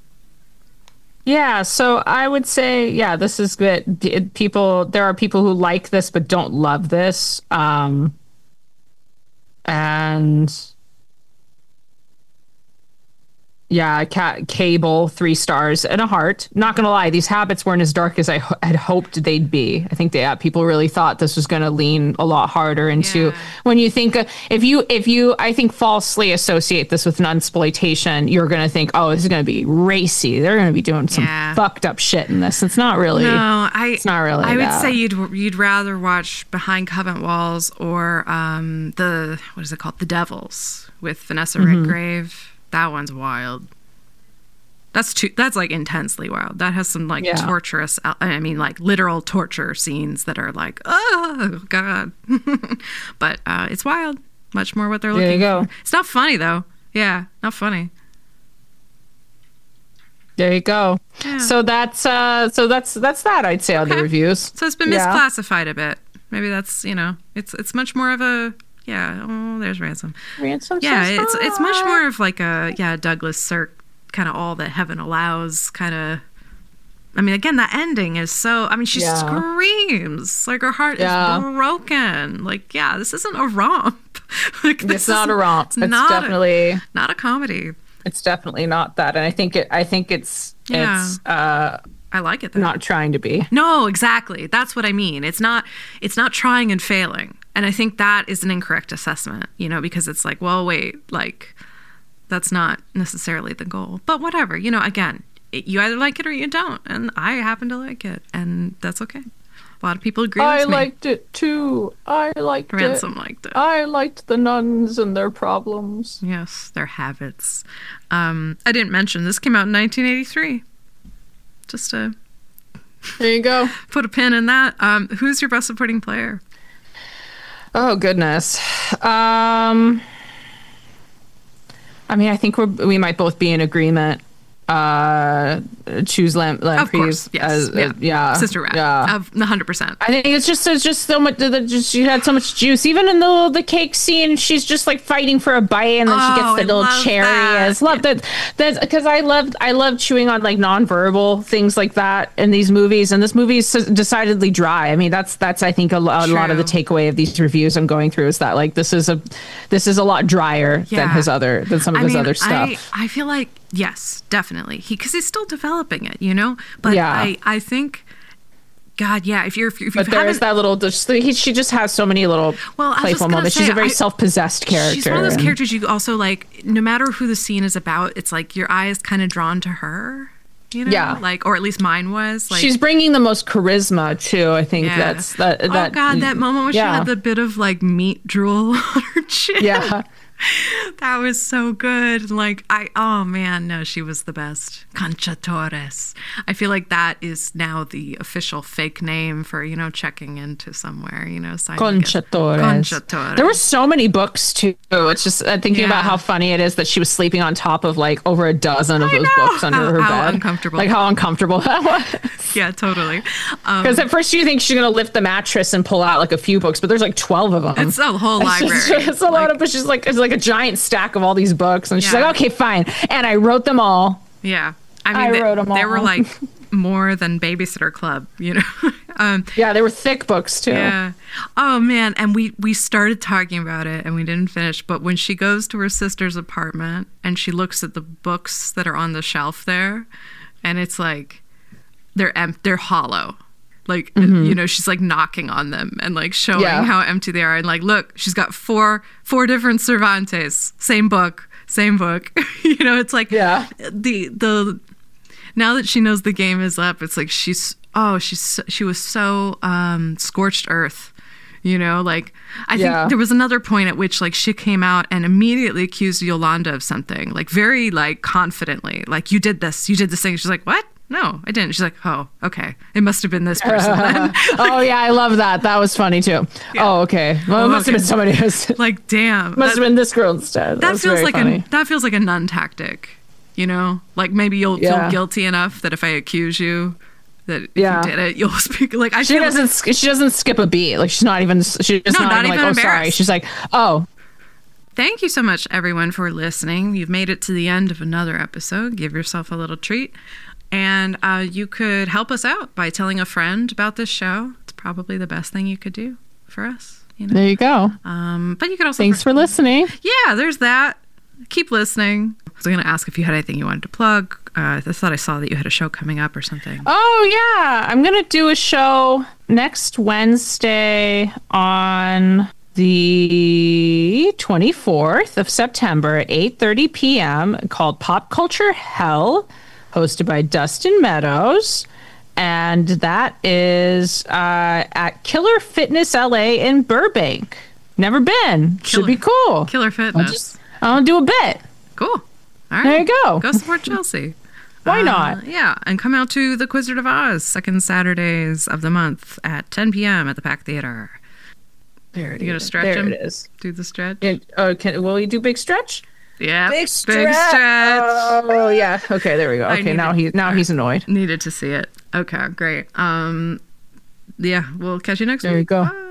Yeah, so I would say, yeah, this is good. There are people who like this but don't love this. And yeah, Cable, 3 stars and a heart. Not gonna lie, these habits weren't as dark as I had hoped they'd be. I think people really thought this was gonna lean a lot harder into when you think if you I think falsely associate this with nunsploitation, you're gonna think, oh, this is gonna be racy. They're gonna be doing some fucked up shit in this. It's not really. No, it's not really. I would say you'd rather watch Behind Covent Walls or the what is it called, The Devils with Vanessa Redgrave. That one's wild. That's like intensely wild. That has some like torturous, I mean like literal torture scenes that are like, oh God. But it's wild. Much more what they're looking for. There you go. It's not funny though. Yeah, not funny. There you go. Yeah. So that's that, I'd say, on the reviews. So it's been misclassified a bit. Maybe that's, you know, it's much more of a there's Ransom. Ransom. Yeah, it's much more of like a Douglas Sirk kind of all that heaven allows kind of. I mean, again, that ending is so. I mean, she screams like her heart is broken. Like, this isn't a romp. Like, it's not a romp. It's definitely not a comedy. It's definitely not that, and I think it's. I like it though. Not trying to be. No, exactly. That's what I mean. It's not trying and failing. And I think that is an incorrect assessment, you know, because it's like, well, wait, like that's not necessarily the goal. But whatever, you know, again, you either like it or you don't. And I happen to like it, and that's okay. A lot of people agree with me. I liked it too. Ransom liked it. I liked the nuns and their problems. Yes, their habits. I didn't mention this came out in 1983. Just to there you go. Put a pin in that. Who's your best supporting player? Oh goodness. I mean, I think we might both be in agreement. Choose Lampreys as Sister Rat. Yeah, 100%. I think it's just so much. She had so much juice. Even in the cake scene, she's just like fighting for a bite, and then she gets the little cherry. I love that. That's because I love chewing on like nonverbal things like that in these movies. And this movie is decidedly dry. I mean, that's I think a lot of the takeaway of these reviews I'm going through is that like this is a lot drier than some of his other stuff. I feel like. Yes, definitely. Because he's still developing it, you know. But I think, God, if you there's that little. She just has so many little playful moments. She's a very self-possessed character. She's one of those characters you also like. No matter who the scene is about, it's like your eye is kind of drawn to her. You know, like, or at least mine was. Like, she's bringing the most charisma too. I think that's that. Oh God, that moment when she had the bit of like meat drool on her chin. Yeah. That was so good. Like, she was the best. Concha Torres. I feel like that is now the official fake name for, you know, checking into somewhere, you know. Concha Torres. There were so many books, too. It's just thinking about how funny it is that she was sleeping on top of, like, over a dozen of those books under her bed. How uncomfortable. Like, how uncomfortable that was. Yeah, totally. Because at first you think she's going to lift the mattress and pull out, like, a few books, but there's, like, 12 of them. It's a whole library. It's a lot of, but she's like, it's like a giant stack of all these books, and she's like, okay, fine, and I wrote them all. I mean, wrote them all. They were like more than Babysitter Club, you know. They were thick books too. Oh man, and we started talking about it and we didn't finish, but when she goes to her sister's apartment and she looks at the books that are on the shelf there, and it's like they're hollow. Like, you know, she's like knocking on them and like showing how empty they are. And like, look, she's got four different Cervantes. Same book. You know, it's like the now that she knows the game is up, it's like she was so scorched earth. You know, like I think there was another point at which like she came out and immediately accused Yolanda of something, like very like confidently, like you did this thing. She's like, what? No, I didn't. She's like, oh, okay. It must have been this person then. Oh, yeah, I love that. That was funny, too. Yeah. Oh, okay. Well, it must have been somebody else. Like, damn. Must have been this girl instead. That feels like a nun tactic, you know? Like, maybe you'll feel guilty enough that if I accuse you, that if you did it, you'll speak. Like, she doesn't skip a beat. Like, she's not even like, oh, sorry. She's like, oh. Thank you so much, everyone, for listening. You've made it to the end of another episode. Give yourself a little treat. And you could help us out by telling a friend about this show. It's probably the best thing you could do for us. You know? There you go. But you could also... Thanks for listening. Yeah, there's that. Keep listening. I was going to ask if you had anything you wanted to plug. I thought I saw that you had a show coming up or something. Oh, yeah. I'm going to do a show next Wednesday on the 24th of September at 8:30 p.m. called Pop Culture Hell, hosted by Dustin Meadows, and that is at Killer Fitness LA in Burbank. Never been. Should be cool. Killer Fitness. I'll do a bit. Cool. All right. There you go. Go support Chelsea. Why not? Yeah, and come out to The Wizard of Oz, second Saturdays of the month at 10 p.m. at the Pack Theater. There it is. You gonna stretch him? There it is. Do the stretch. Will you do big stretch? Yeah, big stretch. Oh yeah. Okay, there we go. Okay, now he's annoyed. Needed to see it. Okay, great. Yeah, we'll catch you next week. There you go. Bye.